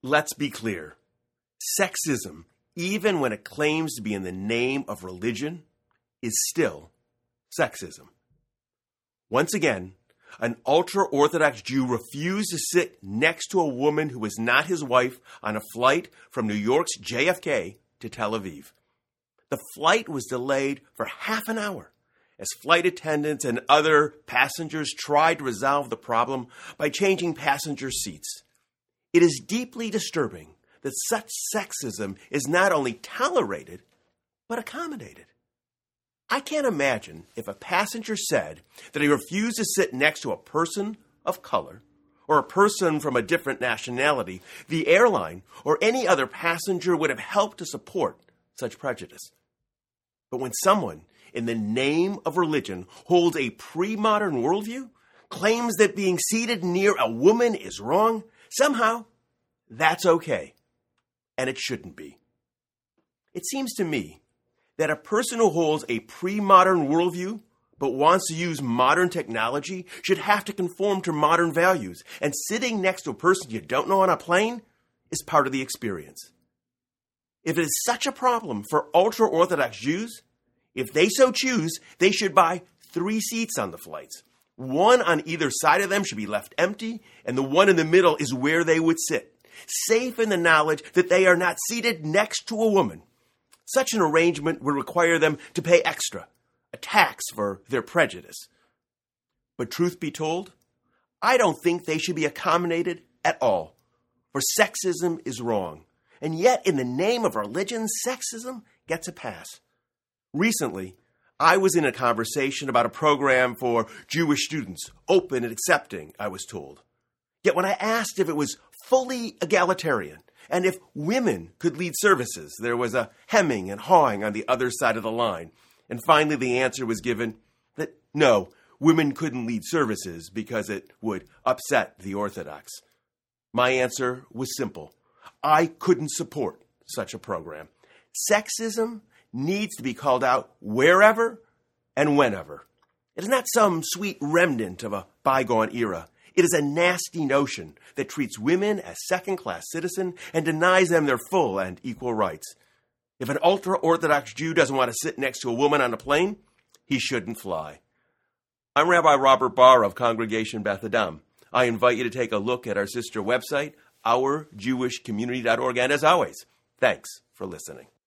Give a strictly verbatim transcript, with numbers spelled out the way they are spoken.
Let's be clear. Sexism, even when it claims to be in the name of religion, is still sexism. Once again, an ultra-Orthodox Jew refused to sit next to a woman who was not his wife on a flight from New York's J F K to Tel Aviv. The flight was delayed for half an hour as flight attendants and other passengers tried to resolve the problem by changing passenger seats. It is deeply disturbing that such sexism is not only tolerated, but accommodated. I can't imagine if a passenger said that he refused to sit next to a person of color or a person from a different nationality, the airline or any other passenger would have helped to support such prejudice. But when someone, in the name of religion, holds a pre-modern worldview, claims that being seated near a woman is wrong, somehow that's okay. And it shouldn't be. It seems to me that a person who holds a pre-modern worldview but wants to use modern technology should have to conform to modern values, and sitting next to a person you don't know on a plane is part of the experience. If it is such a problem for ultra-Orthodox Jews, if they so choose, they should buy three seats on the flights. One on either side of them should be left empty, and the one in the middle is where they would sit, safe in the knowledge that they are not seated next to a woman. Such an arrangement would require them to pay extra, a tax for their prejudice. But truth be told, I don't think they should be accommodated at all, for sexism is wrong. And yet, in the name of religion, sexism gets a pass. Recently, I was in a conversation about a program for Jewish students, open and accepting, I was told. Yet when I asked if it was fully egalitarian, and if women could lead services, there was a hemming and hawing on the other side of the line. And finally, the answer was given that no, women couldn't lead services because it would upset the Orthodox. My answer was simple. I couldn't support such a program. Sexism needs to be called out wherever and whenever. It is not some sweet remnant of a bygone era. It is a nasty notion that treats women as second-class citizens and denies them their full and equal rights. If an ultra-Orthodox Jew doesn't want to sit next to a woman on a plane, he shouldn't fly. I'm Rabbi Robert Barr of Congregation Beth Adam. I invite you to take a look at our sister website, our jewish community dot org, and as always, thanks for listening.